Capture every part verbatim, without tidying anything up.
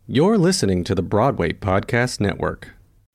You're listening to the Broadway Podcast Network.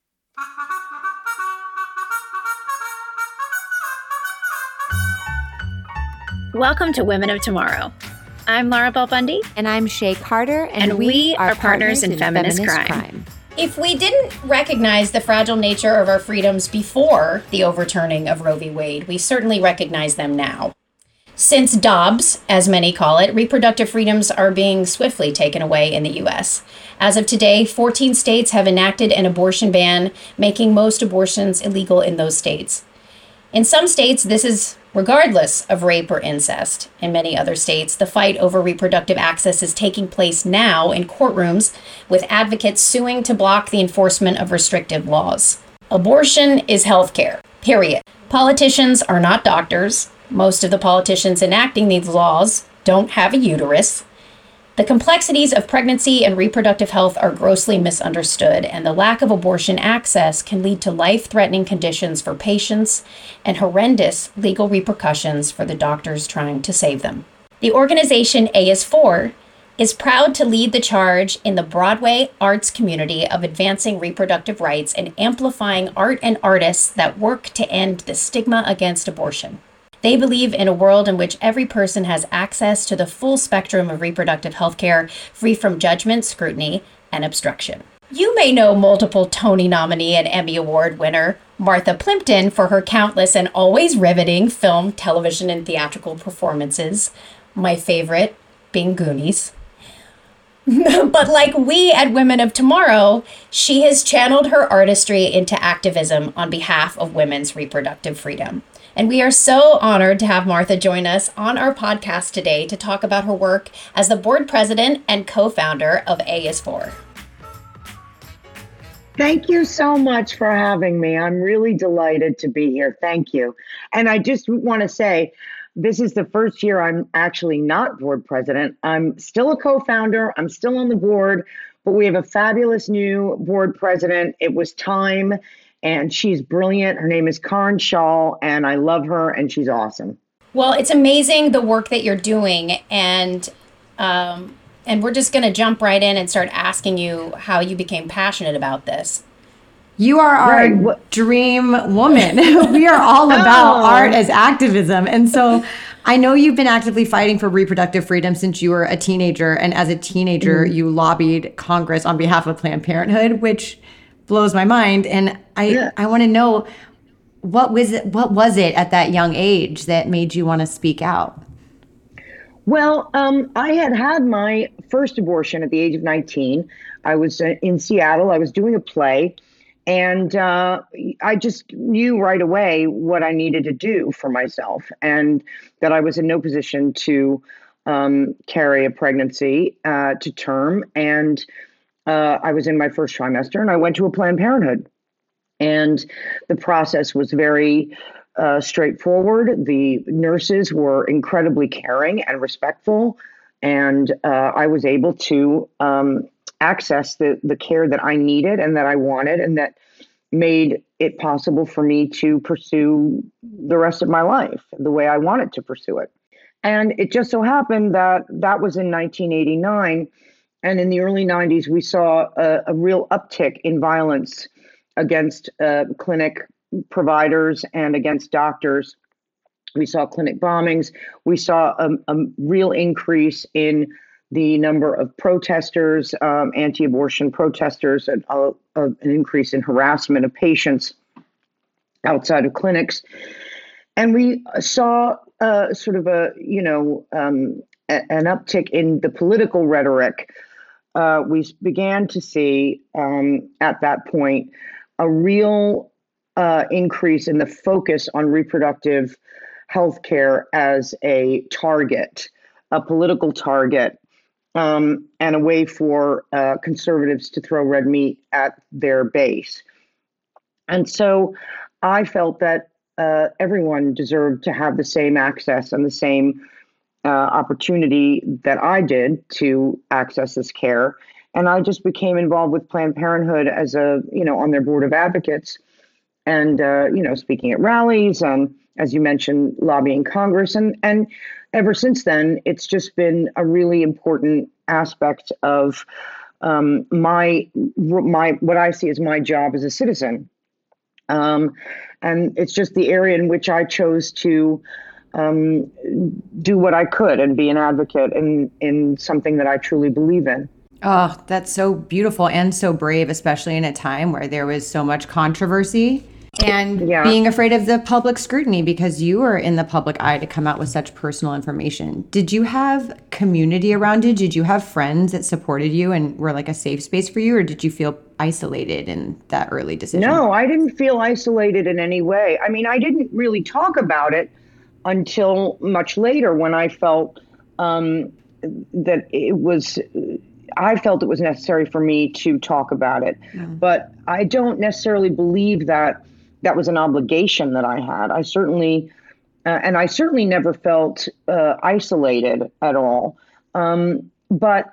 Welcome to Women of Tomorrow. I'm Laura Bell Bundy. And I'm Shay Carter. And, and we, we are, are partners, partners in, in feminist, feminist crime. crime. If we didn't recognize the fragile nature of our freedoms before the overturning of Roe v. Wade, we certainly recognize them now. Since Dobbs, as many call it, reproductive freedoms are being swiftly taken away in the U S. As of today, fourteen states have enacted an abortion ban, making most abortions illegal in those states. In some states, this is regardless of rape or incest. In many other states, the fight over reproductive access is taking place now in courtrooms, with advocates suing to block the enforcement of restrictive laws. Abortion is healthcare, period. Politicians are not doctors. Most of the politicians enacting these laws don't have a uterus. The complexities of pregnancy and reproductive health are grossly misunderstood, and the lack of abortion access can lead to life-threatening conditions for patients and horrendous legal repercussions for the doctors trying to save them. The organization A is four is proud to lead the charge in the Broadway arts community of advancing reproductive rights and amplifying art and artists that work to end the stigma against abortion. They believe in a world in which every person has access to the full spectrum of reproductive health care, free from judgment, scrutiny, and obstruction. You may know multiple Tony nominee and Emmy Award winner Martha Plimpton for her countless and always riveting film, television, and theatrical performances, my favorite being Goonies. But like we at Women of Tomorrow, she has channeled her artistry into activism on behalf of women's reproductive freedom. And we are so honored to have Martha join us on our podcast today to talk about her work as the board president and co-founder of A is four. Thank you so much for having me. I'm really delighted to be here. Thank you. And I just want to say, this is the first year I'm actually not board president. I'm still a co-founder. I'm still on the board, but we have a fabulous new board president. It was time. And she's brilliant. Her name is Karen Shaw, and I love her, and she's awesome. Well, it's amazing the work that you're doing, and um, and we're just going to jump right in and start asking you how you became passionate about this. You are our right. dream woman. We are all about oh. art as activism. And so I know you've been actively fighting for reproductive freedom since you were a teenager, and as a teenager, mm-hmm. you lobbied Congress on behalf of Planned Parenthood, which blows my mind. And I, yeah. I want to know, what was it, what was it at that young age that made you want to speak out? Well, um, I had had my first abortion at the age of nineteen. I was uh, in Seattle. I was doing a play, and uh, I just knew right away what I needed to do for myself, and that I was in no position to um, carry a pregnancy uh, to term. And Uh, I was in my first trimester, and I went to a Planned Parenthood. And the process was very uh, straightforward. The nurses were incredibly caring and respectful. And uh, I was able to um, access the, the care that I needed and that I wanted, and that made it possible for me to pursue the rest of my life the way I wanted to pursue it. And it just so happened that that was in nineteen eighty-nine. And in the early nineties, we saw a, a real uptick in violence against uh, clinic providers and against doctors. We saw clinic bombings. We saw a, a real increase in the number of protesters, um, anti-abortion protesters, and uh, uh, an increase in harassment of patients outside of clinics. And we saw uh, sort of a, you know, um, a, an uptick in the political rhetoric. Uh, we began to see um, at that point a real uh, increase in the focus on reproductive health care as a target, a political target, um, and a way for uh, conservatives to throw red meat at their base. And so I felt that uh, everyone deserved to have the same access and the same Uh, opportunity that I did to access this care. And I just became involved with Planned Parenthood as a, you know, on their board of advocates and, uh, you know, speaking at rallies and, as you mentioned, lobbying Congress. And, and ever since then, it's just been a really important aspect of um, my my what I see as my job as a citizen. Um, and it's just the area in which I chose to um, do what I could and be an advocate in, in something that I truly believe in. Oh, that's so beautiful and so brave, especially in a time where there was so much controversy and Yeah. being afraid of the public scrutiny because you were in the public eye to come out with such personal information. Did you have community around you? Did you have friends that supported you and were like a safe space for you, or did you feel isolated in that early decision? No, I didn't feel isolated in any way. I mean, I didn't really talk about it until much later when I felt um, that it was, I felt it was necessary for me to talk about it. Yeah. But I don't necessarily believe that that was an obligation that I had. I certainly, uh, and I certainly never felt uh, isolated at all. Um, but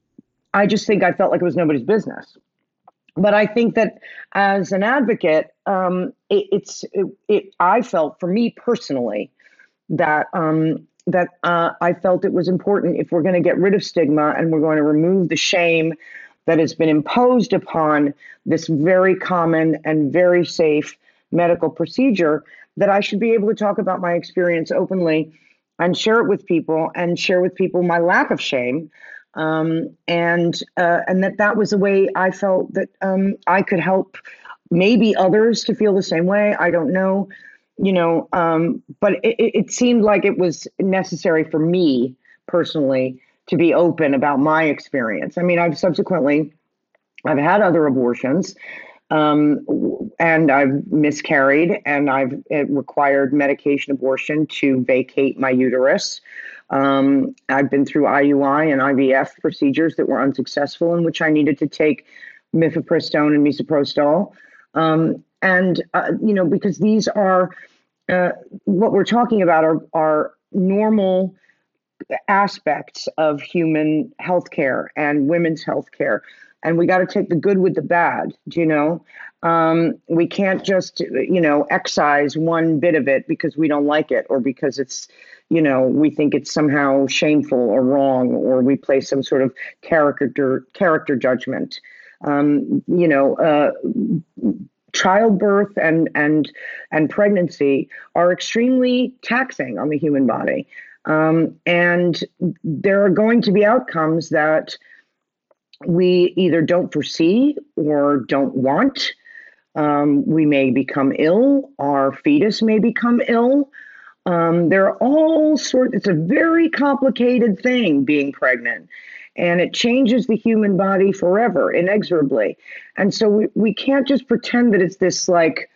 I just think I felt like it was nobody's business. But I think that as an advocate, um, it, it's it, it. I felt, for me personally, that um, that uh, I felt it was important, if we're going to get rid of stigma and we're going to remove the shame that has been imposed upon this very common and very safe medical procedure, that I should be able to talk about my experience openly and share it with people and share with people my lack of shame. Um, and uh, and that that was a way I felt that um, I could help maybe others to feel the same way. I don't know, you know, um, but it, it seemed like it was necessary for me personally to be open about my experience. I mean, I've subsequently, I've had other abortions, um, and I've miscarried, and I've it required medication abortion to vacate my uterus. Um, I've been through I U I and I V F procedures that were unsuccessful, in which I needed to take mifepristone and misoprostol. Um, and, uh, you know, because these are, uh, what we're talking about are, are normal aspects of human healthcare and women's healthcare. And we got to take the good with the bad, you know. Um, we can't just, you know, excise one bit of it because we don't like it, or because it's, you know, we think it's somehow shameful or wrong, or we place some sort of character character judgment. Um, you know, uh, childbirth and and and pregnancy are extremely taxing on the human body, um, and there are going to be outcomes that we either don't foresee or don't want. Um, we may become ill. Our fetus may become ill. Um, there are all sorts, it's a very complicated thing, being pregnant, and it changes the human body forever, inexorably. And so we, we can't just pretend that it's this like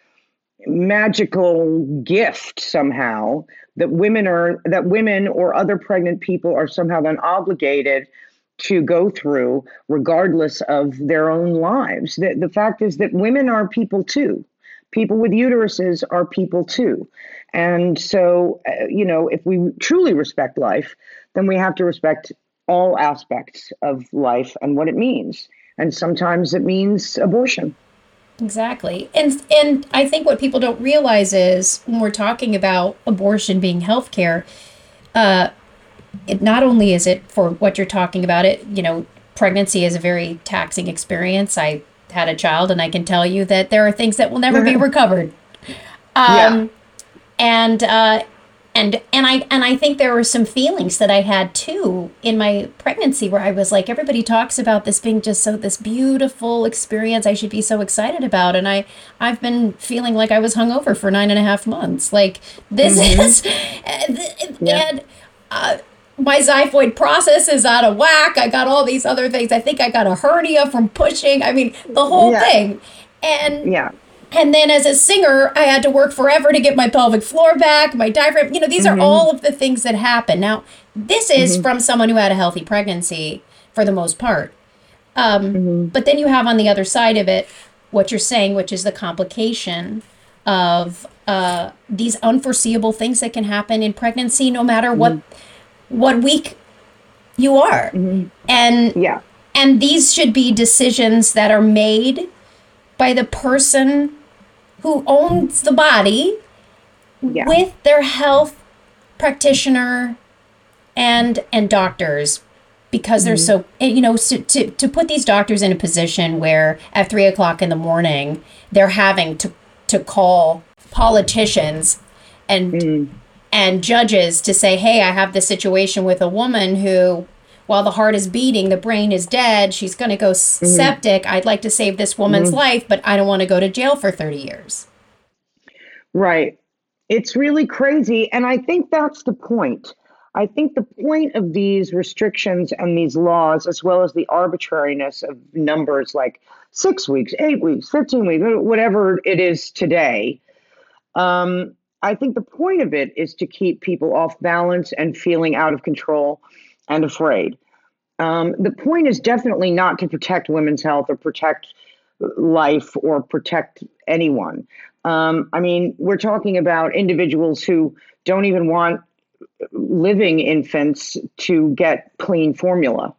magical gift somehow, that women are, that women or other pregnant people are somehow then obligated to go through regardless of their own lives. The, the fact is that women are people too. People with uteruses are people too. And so, uh, you know, if we truly respect life, then we have to respect all aspects of life and what it means. And sometimes it means abortion. Exactly. And and I think what people don't realize is, when we're talking about abortion being healthcare, uh, it not only is it for what you're talking about, it, you know, pregnancy is a very taxing experience. I had a child, and I can tell you that there are things that will never be recovered. Um, yeah. And uh, and and I and I think there were some feelings that I had too in my pregnancy, where I was like, everybody talks about this being just so this beautiful experience I should be so excited about, and I I've been feeling like I was hungover for nine and a half months. Like this mm-hmm. is, and, yeah. and uh, my xiphoid process is out of whack. I got all these other things. I think I got a hernia from pushing. I mean, the whole yeah. thing. And yeah. And then as a singer, I had to work forever to get my pelvic floor back, my diaphragm. You know, these mm-hmm. are all of the things that happen. Now, this is mm-hmm. from someone who had a healthy pregnancy for the most part. Um, mm-hmm. But then you have on the other side of it what you're saying, which is the complication of uh, these unforeseeable things that can happen in pregnancy, no matter what mm-hmm. what week you are. Mm-hmm. And yeah. and these should be decisions that are made by the person who owns the body yeah. with their health practitioner and and doctors. because they're so, you know, so to, to put these doctors in a position where at three o'clock in the morning, they're having to, to call politicians and, mm. and judges to say, hey, I have this situation with a woman who, while the heart is beating, the brain is dead. She's going to go mm-hmm. septic. I'd like to save this woman's mm-hmm. life, but I don't want to go to jail for thirty years. Right. It's really crazy. And I think that's the point. I think the point of these restrictions and these laws, as well as the arbitrariness of numbers like six weeks, eight weeks, fifteen weeks, whatever it is today, um, I think the point of it is to keep people off balance and feeling out of control and afraid. Um, the point is definitely not to protect women's health or protect life or protect anyone. Um, I mean, we're talking about individuals who don't even want living infants to get clean formula.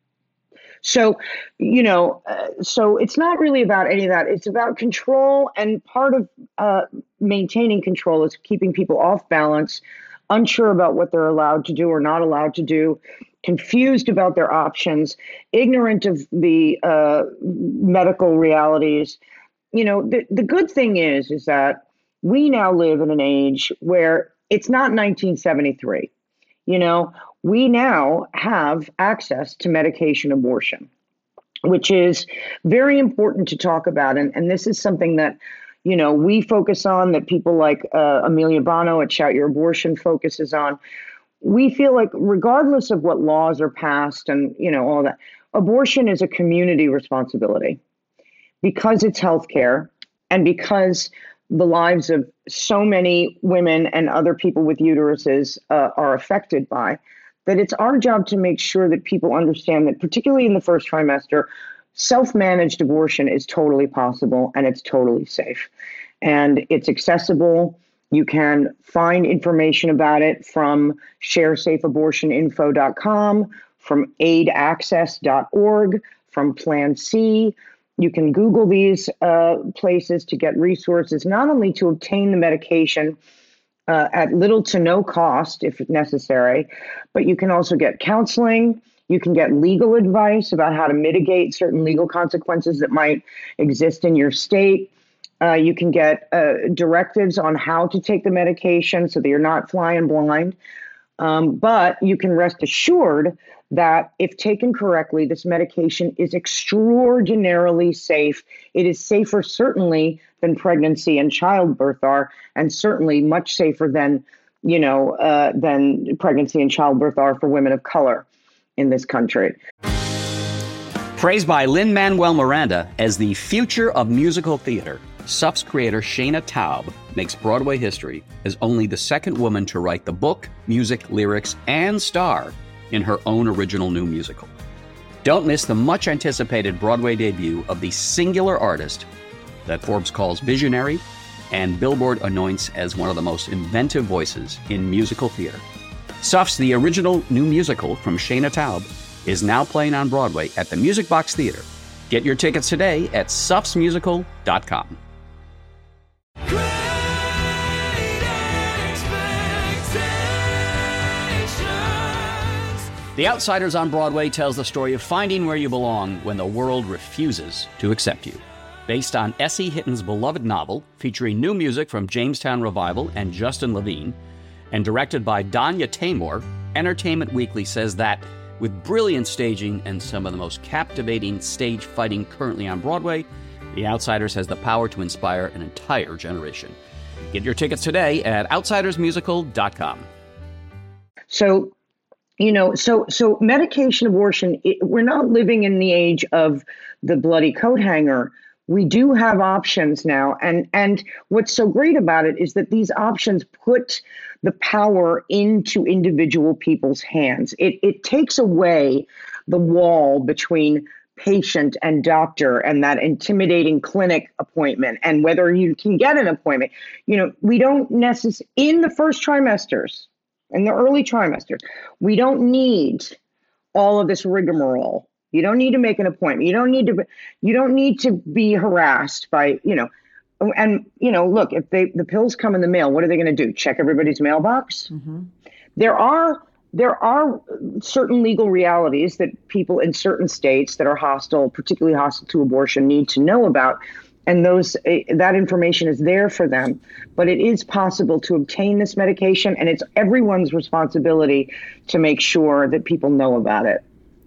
So, you know, uh, so it's not really about any of that. It's about control. And part of uh, maintaining control is keeping people off balance, unsure about what they're allowed to do or not allowed to do, confused about their options, ignorant of the uh, medical realities. You know, the, the good thing is, is that we now live in an age where it's not nineteen seventy-three. You know, we now have access to medication abortion, which is very important to talk about. And, and this is something that, you know, we focus on, that people like uh, Amelia Bono at Shout Your Abortion focuses on. We feel like regardless of what laws are passed and, you know, all that, abortion is a community responsibility because it's healthcare and because the lives of so many women and other people with uteruses uh, are affected by, that it's our job to make sure that people understand that, particularly in the first trimester, self-managed abortion is totally possible and it's totally safe and it's accessible. You can find information about it from share safe abortion info dot com, from aid access dot org, from Plan C. You can Google these uh, places to get resources, not only to obtain the medication uh, at little to no cost if necessary, but you can also get counseling. You can get legal advice about how to mitigate certain legal consequences that might exist in your state. Uh, you can get uh, directives on how to take the medication so that you're not flying blind. Um, but you can rest assured that if taken correctly, this medication is extraordinarily safe. It is safer, certainly, than pregnancy and childbirth are, and certainly much safer than, you know, uh, than pregnancy and childbirth are for women of color in this country. Praised by Lin-Manuel Miranda as the future of musical theater, S U F's creator Shana Taub makes Broadway history as only the second woman to write the book, music, lyrics, and star in her own original new musical. Don't miss the much-anticipated Broadway debut of the singular artist that Forbes calls visionary and Billboard anoints as one of the most inventive voices in musical theater. S U F's The Original New Musical from Shana Taub is now playing on Broadway at the Music Box Theater. Get your tickets today at S U Fs musical dot com. The Outsiders on Broadway tells the story of finding where you belong when the world refuses to accept you. Based on Essie Hitton's beloved novel, featuring new music from Jamestown Revival and Justin Levine, and directed by Danya Taymor, Entertainment Weekly says that, with brilliant staging and some of the most captivating stage fighting currently on Broadway, The Outsiders has the power to inspire an entire generation. Get your tickets today at outsiders musical dot com. So, you know, so so medication abortion, it, we're not living in the age of the bloody coat hanger. We do have options now. And, and what's so great about it is that these options put the power into individual people's hands. It, it takes away the wall between patient and doctor and that intimidating clinic appointment and whether you can get an appointment. You know, we don't necessarily, in the first trimesters, in the early trimesters, we don't need all of this rigmarole. You don't need to make an appointment. You don't need to, you don't need to be harassed by, you know, and, you know, look, if they, the pills come in the mail, what are they going to do? Check everybody's mailbox? Mm-hmm. There are, there are certain legal realities that people in certain states that are hostile, particularly hostile to abortion, need to know about. And those that information is there for them. But it is possible to obtain this medication, and it's everyone's responsibility to make sure that people know about it.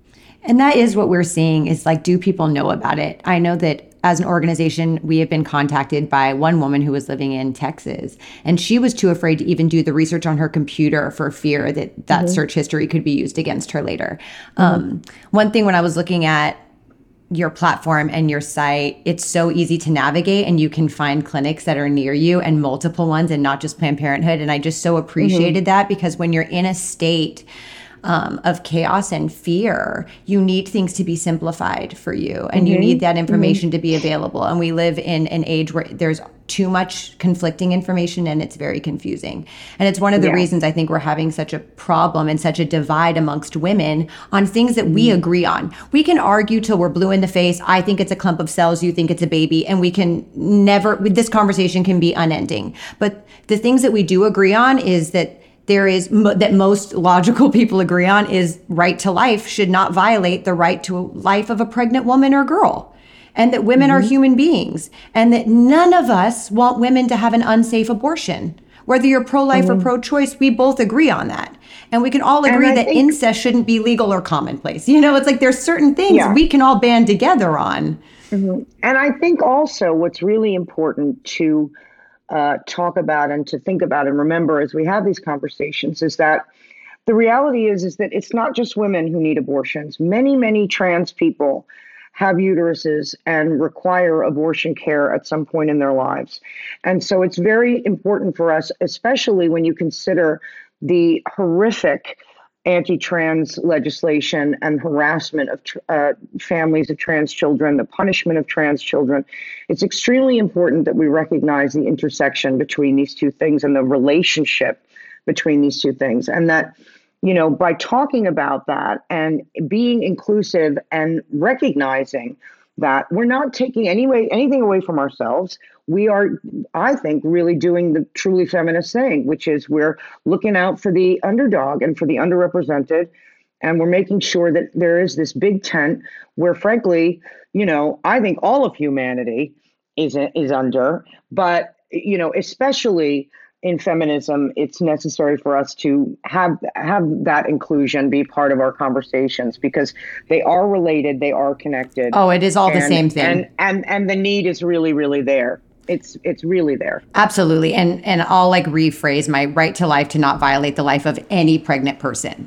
And that is what we're seeing is like, do people know about it? I know that as an organization, we have been contacted by one woman who was living in Texas, and she was too afraid to even do the research on her computer for fear that that mm-hmm. search history could be used against her later. Mm-hmm. Um, one thing when I was looking at your platform and your site, it's so easy to navigate, and you can find clinics that are near you and multiple ones and not just Planned Parenthood. And I just so appreciated mm-hmm. that, because when you're in a state Um, of chaos and fear, you need things to be simplified for you, and mm-hmm. you need that information mm-hmm. to be available. And we live in an age where there's too much conflicting information, and it's very confusing. And it's one of the yeah. reasons I think we're having such a problem and such a divide amongst women on things that mm-hmm. we agree on. We can argue till we're blue in the face. I think it's a clump of cells, you think it's a baby, and we can never, this conversation can be unending. But the things that we do agree on is that there is that most logical people agree on is right to life should not violate the right to life of a pregnant woman or girl, and that women mm-hmm. are human beings, and that none of us want women to have an unsafe abortion. Whether you're pro-life mm-hmm. or pro-choice, we both agree on that. And we can all agree that think, incest shouldn't be legal or commonplace. You know, it's like there's certain things yeah. we can all band together on. Mm-hmm. And I think also what's really important to Uh, talk about and to think about and remember as we have these conversations is that the reality is is that it's not just women who need abortions. Many, many trans people have uteruses and require abortion care at some point in their lives. And so it's very important for us, especially when you consider the horrific anti-trans legislation and harassment of uh, families of trans children, the punishment of trans children. It's extremely important that we recognize the intersection between these two things and the relationship between these two things. And that, you know, by talking about that and being inclusive and recognizing that we're not taking any way, anything away from ourselves. We are, I think, really doing the truly feminist thing, which is we're looking out for the underdog and for the underrepresented. And we're making sure that there is this big tent where, frankly, you know, I think all of humanity is, is under. But, you know, especially in feminism, it's necessary for us to have have that inclusion be part of our conversations, because they are related, they are connected. Oh, it is all and, the same thing. And, and and the need is really, really there. It's it's really there. Absolutely. And and I'll like rephrase my right to life to not violate the life of any pregnant person.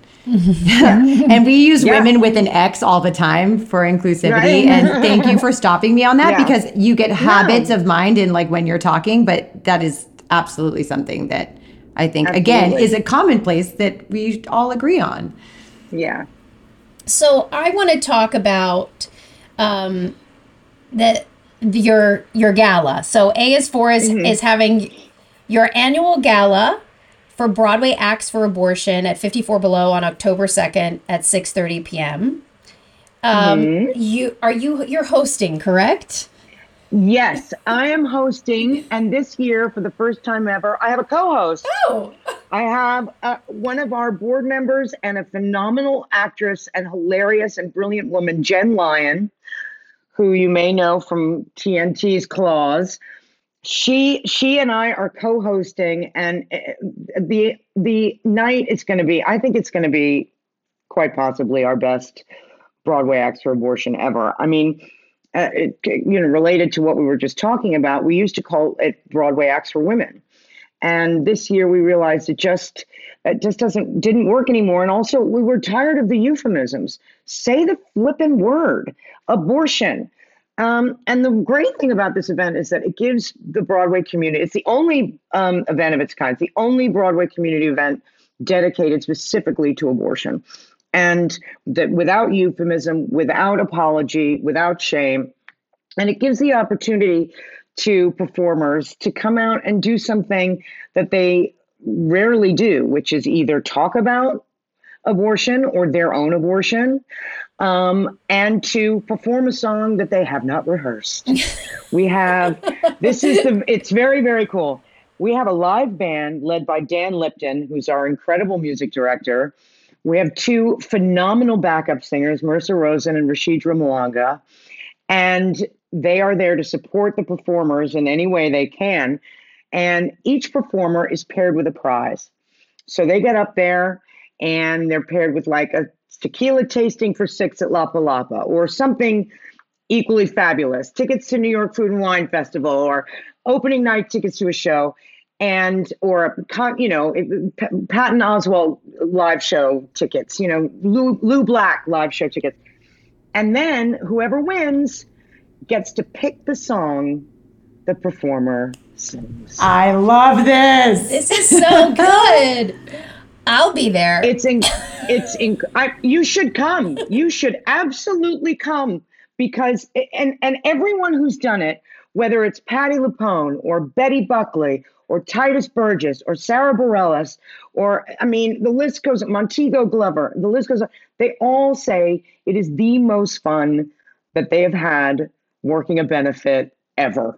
And we use yeah. women with an X all the time for inclusivity. Right. And thank you for stopping me on that, yeah. because you get habits no. of mind in like when you're talking, but that is absolutely something that I think, absolutely. Again, is a commonplace that we all agree on. Yeah. So I want to talk about um, the your your gala. So A is for is, mm-hmm. is having your annual gala for Broadway Acts for Abortion at fifty-four Below on October second at six thirty p.m. Um, mm-hmm. You are you you're hosting, correct? Yes, I am hosting, and this year, for the first time ever, I have a co-host. Oh! I have uh, one of our board members and a phenomenal actress and hilarious and brilliant woman, Jen Lyon, who you may know from T N T's Claws. She she and I are co-hosting, and the the night is going to be, I think it's going to be quite possibly our best Broadway Acts for Abortion ever. I mean, Uh, it, you know, related to what we were just talking about, we used to call it Broadway Acts for Women, and this year we realized it just it just doesn't didn't work anymore. And also, we were tired of the euphemisms. Say the flippin' word, abortion. Um, and the great thing about this event is that it gives the Broadway community. It's the only um, event of its kind. It's the only Broadway community event dedicated specifically to abortion. And that without euphemism, without apology, without shame. And it gives the opportunity to performers to come out and do something that they rarely do, which is either talk about abortion or their own abortion, um, and to perform a song that they have not rehearsed. We have, this is the, it's very, very cool. We have a live band led by Dan Lipton, who's our incredible music director. We have two phenomenal backup singers, Marissa Rosen and Rashidra Malanga, and they are there to support the performers in any way they can. And each performer is paired with a prize. So they get up there and they're paired with like a tequila tasting for six at Lapa Lapa, or something equally fabulous, tickets to New York Food and Wine Festival, or opening night tickets to a show, and or you know Patton Oswalt live show tickets, you know Lou, Lou Black live show tickets, and then whoever wins gets to pick the song the performer sings. I love this. This is so good. I'll be there. It's in, it's in, I, you should come. You should absolutely come, because and and everyone who's done it, whether it's Patti LuPone or Betty Buckley or Titus Burgess or Sarah Bareilles, or I mean the list goes, Montego Glover, the list goes on. They all say it is the most fun that they have had working a benefit ever.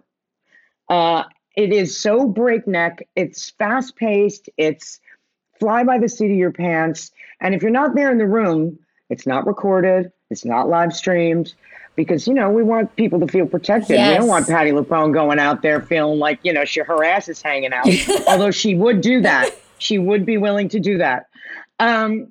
Uh, it is so breakneck. It's fast paced. It's fly by the seat of your pants. And if you're not there in the room, it's not recorded. It's not live streamed, because, you know, we want people to feel protected. Yes. We don't want Patti LuPone going out there feeling like, you know, she, her ass is hanging out. Although she would do that. She would be willing to do that. Um,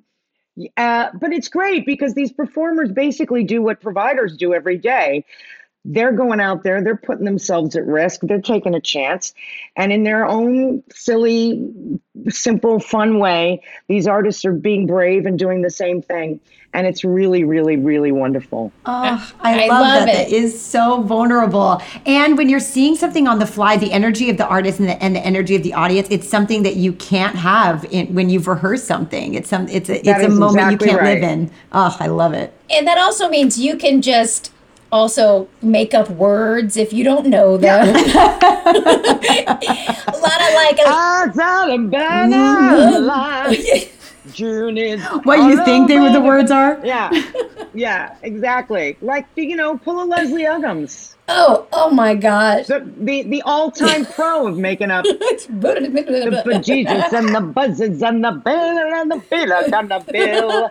uh, but it's great because these performers basically do what providers do every day. They're going out there, they're putting themselves at risk, they're taking a chance. And in their own silly, simple, fun way, these artists are being brave and doing the same thing. And it's really, really, really wonderful. Oh, I, I love, love that. it. That is so vulnerable. And when you're seeing something on the fly, the energy of the artist and the, and the energy of the audience, it's something that you can't have in, when you've rehearsed something. It's some, it's a, it's a moment exactly you can't right. live in. Oh, I love it. And that also means you can just also make up words if you don't know them. Yeah. A lot of like a, June is what you think they were the words are? Yeah, yeah, exactly. Like, you know, pull a Leslie Uggams. Oh, oh my gosh. The the, the all-time pro of making up the bejesus and the buzzes and the bill and the bill and the bill.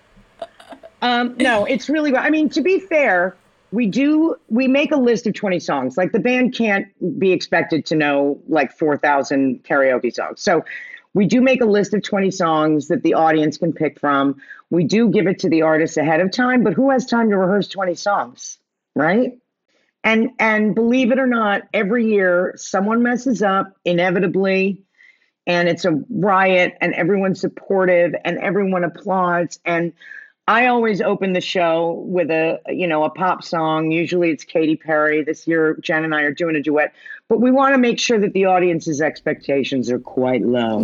Um, no, it's really, I mean, to be fair, we do, we make a list of twenty songs. Like, the band can't be expected to know like four thousand karaoke songs. So we do make a list of twenty songs that the audience can pick from. We do give it to the artists ahead of time, but who has time to rehearse twenty songs, right? And and believe it or not, every year someone messes up inevitably, and it's a riot, and everyone's supportive, and everyone applauds. And I always open the show with a, you know, a pop song. Usually it's Katy Perry. This year, Jen and I are doing a duet, but we want to make sure that the audience's expectations are quite low.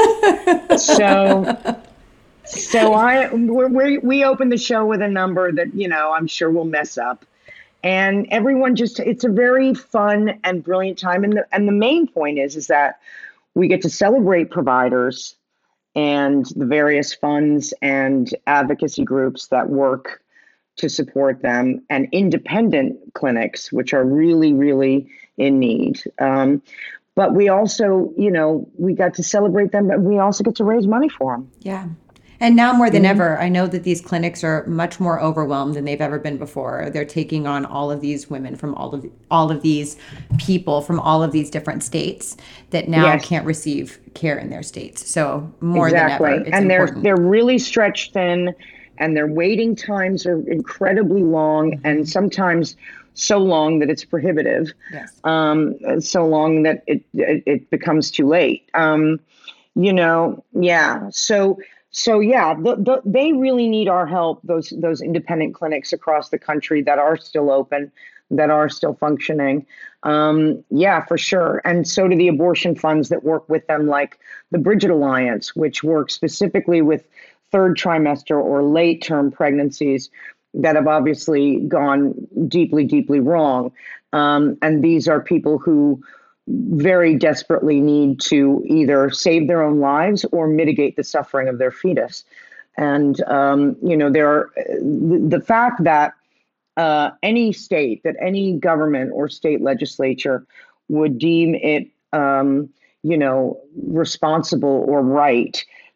so, so I, we we open the show with a number that, you know, I'm sure we'll mess up, and everyone just, it's a very fun and brilliant time. And the, and the main point is, is that we get to celebrate providers and the various funds and advocacy groups that work to support them, and independent clinics, which are really, really in need. Um, but we also, you know, we got to celebrate them, but we also get to raise money for them. Yeah. And now more than Mhm. ever, I know that these clinics are much more overwhelmed than they've ever been before. They're taking on all of these women from all of all of these people from all of these different states that now Yes. can't receive care in their states. So more Exactly. than ever, it's and they're important. they're really stretched thin, and their waiting times are incredibly long, and sometimes so long that it's prohibitive. Yes. Um, so long that it it, it becomes too late. Um, you know, yeah. So. So yeah, the, the, they really need our help. Those those independent clinics across the country that are still open, that are still functioning. Um, yeah, for sure. And so do the abortion funds that work with them, like the Bridget Alliance, which works specifically with third trimester or late term pregnancies that have obviously gone deeply, deeply wrong. Um, and these are people who very desperately need to either save their own lives or mitigate the suffering of their fetus. And, um, you know, there are the, the fact that uh, any state, that any government or state legislature would deem it, um, you know, responsible or right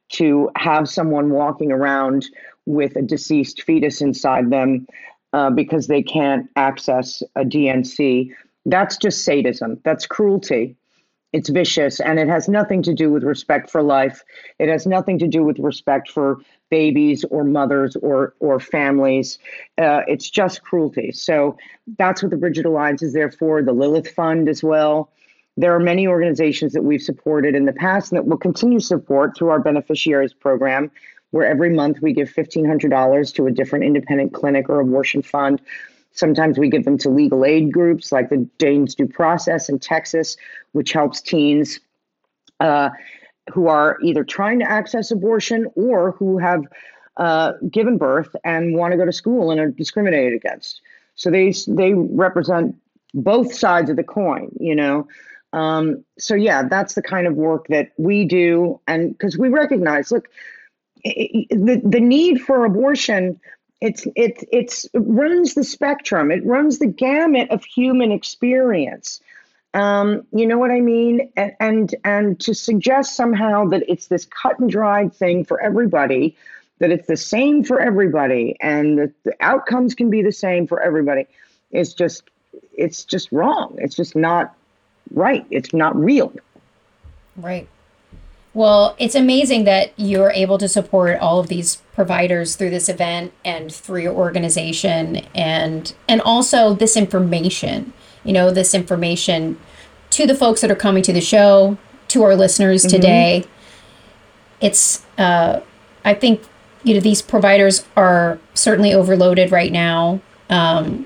to have someone walking around with a deceased fetus inside them uh, because they can't access a D N C. That's just sadism. That's cruelty. It's vicious, and it has nothing to do with respect for life. It has nothing to do with respect for babies or mothers or or families. Uh, it's just cruelty. So that's what the Bridget Alliance is there for. The Lilith Fund as well. There are many organizations that we've supported in the past and that will continue to support through our beneficiaries program, where every month we give fifteen hundred dollars to a different independent clinic or abortion fund. Sometimes we give them to legal aid groups like the Danes Due Process in Texas, which helps teens uh, who are either trying to access abortion or who have uh, given birth and want to go to school and are discriminated against. So they they represent both sides of the coin, you know. Um, so yeah, that's the kind of work that we do, and because we recognize, look, it, the the need for abortion. It's it's it's it runs the spectrum. It runs the gamut of human experience. Um, you know what I mean? And, and and to suggest somehow that it's this cut and dried thing for everybody, that it's the same for everybody, and that the outcomes can be the same for everybody, is just it's just wrong. It's just not right. It's not real. Right. Well, it's amazing that you're able to support all of these providers through this event and through your organization, and and also this information, you know, this information to the folks that are coming to the show, to our listeners mm-hmm. today. It's, uh, I think, you know, these providers are certainly overloaded right now. Um,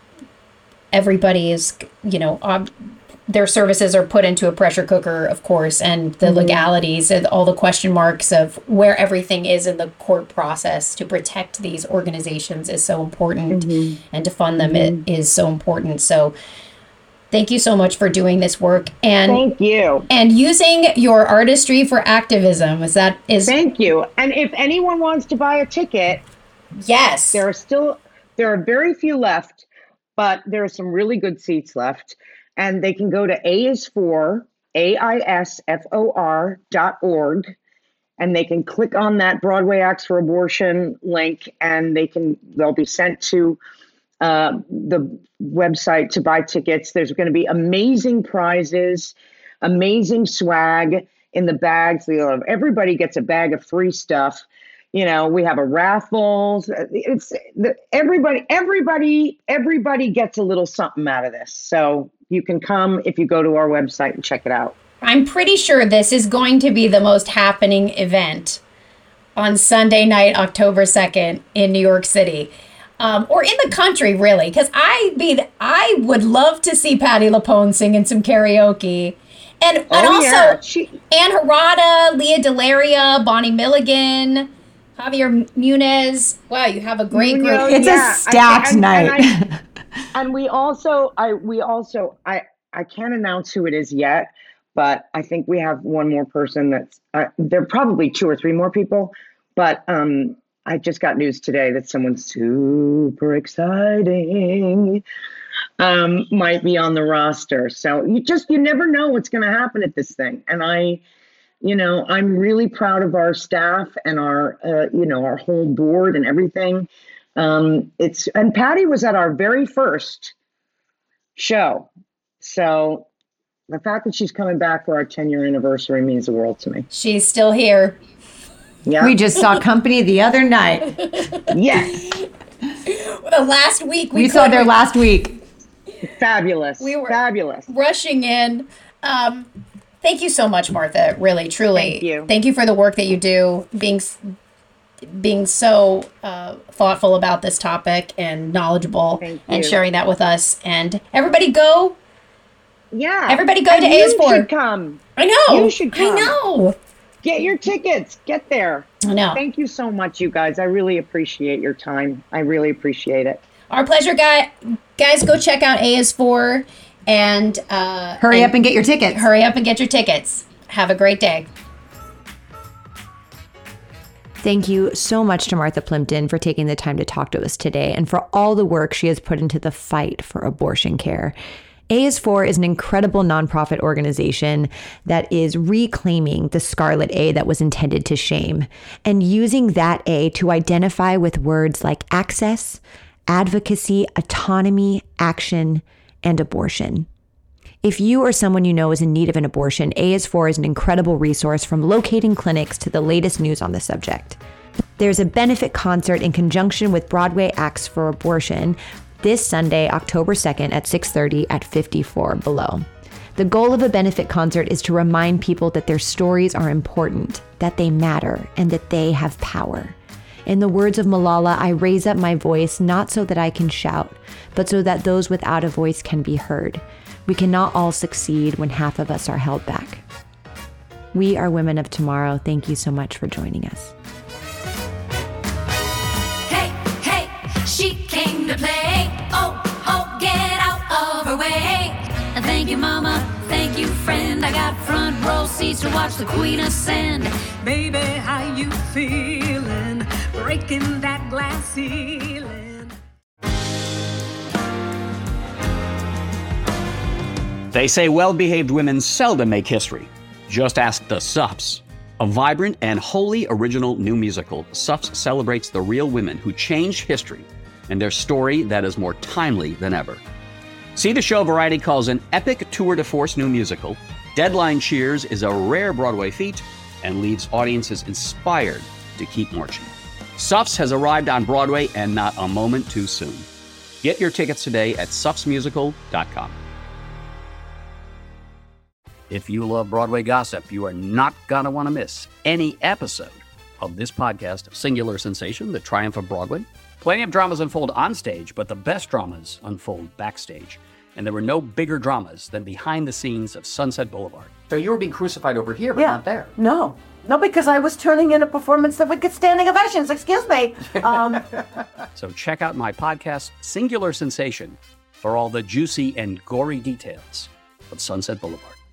everybody is, you know, ob- their services are put into a pressure cooker, of course, and the mm-hmm. legalities and all the question marks of where everything is in the court process to protect these organizations is so important, mm-hmm. and to fund them mm-hmm. it is so important. So thank you so much for doing this work, and thank you. And using your artistry for activism. Is that is Thank you. And if anyone wants to buy a ticket, yes. There are still there are very few left, but there are some really good seats left. And they can go to A is for, A I S F O R dot org, and they can click on that Broadway Acts for Abortion link, and they can they'll be sent to uh, the website to buy tickets. There's going to be amazing prizes, amazing swag in the bags. You know, everybody gets a bag of free stuff. You know, we have a raffle. It's everybody, everybody, everybody gets a little something out of this. So you can come if you go to our website and check it out. I'm pretty sure this is going to be the most happening event on Sunday night, October second in New York City, um, or in the country, really. Because I mean, I would love to see Patti LuPone singing some karaoke. And, oh, and also yeah. she- Ann Harada, Leah Delaria, Bonnie Milligan, Javier Munez. Wow, you have a great Munoz, group. It's yeah. a stacked I, and, night. And, I, and we also, I we also, I I can't announce who it is yet, but I think we have one more person that's. Uh, there are probably two or three more people, but um, I just got news today that someone super exciting um, might be on the roster. So you just you never know what's going to happen at this thing, and I. You know, I'm really proud of our staff and our, uh, you know, our whole board and everything. Um, it's and Patti was at our very first show, so the fact that she's coming back for our ten year anniversary means the world to me. She's still here. Yeah, we just saw Company the other night. Yes, the last week we, we saw their last week. Fabulous. We were fabulous. Rushing in. Um, Thank you so much, Martha. Really, truly. Thank you. Thank you for the work that you do, being being so uh, thoughtful about this topic and knowledgeable, and sharing that with us. And everybody go. Yeah. Everybody go and to A S four. You should come. I know. You should come. I know. Get your tickets. Get there. I know. Thank you so much, you guys. I really appreciate your time. I really appreciate it. Our pleasure, guy. Guys, go check out A S four. And uh, hurry and up and get your tickets. Hurry up and get your tickets. Have a great day. Thank you so much to Martha Plimpton for taking the time to talk to us today, and for all the work she has put into the fight for abortion care. A is for is an incredible nonprofit organization that is reclaiming the scarlet A that was intended to shame and using that A to identify with words like access, advocacy, autonomy, action, and abortion. If you or someone you know is in need of an abortion, A is for is an incredible resource from locating clinics to the latest news on the subject. There's a benefit concert in conjunction with Broadway Acts for Abortion this Sunday, October second at six thirty at fifty-four Below. The goal of a benefit concert is to remind people that their stories are important, that they matter, and that they have power. In the words of Malala, I raise up my voice not so that I can shout, but so that those without a voice can be heard. We cannot all succeed when half of us are held back. We are Women of Tomorrow. Thank you so much for joining us. Hey, hey, she came to play. Oh, oh, get out of her way. Thank you, mama. Thank you, friend. I got front row seats to watch the queen ascend. Baby, how you feeling? Breaking that glass ceiling. They say well-behaved women seldom make history. Just ask the Suffs. A vibrant and wholly original new musical, Suffs celebrates the real women who changed history and their story that is more timely than ever. See the show Variety calls an epic tour de force new musical. Deadline cheers is a rare Broadway feat and leaves audiences inspired to keep marching. Suffs has arrived on Broadway and not a moment too soon. Get your tickets today at suffs musical dot com. If you love Broadway gossip, you are not going to want to miss any episode of this podcast of Singular Sensation, The Triumph of Broadway. Plenty of dramas unfold on stage, but the best dramas unfold backstage. And there were no bigger dramas than behind the scenes of Sunset Boulevard. So you were being crucified over here, but yeah. not there. No. No, because I was turning in a performance that would get standing ovations. Excuse me. Um, so check out my podcast, Singular Sensation, for all the juicy and gory details of Sunset Boulevard.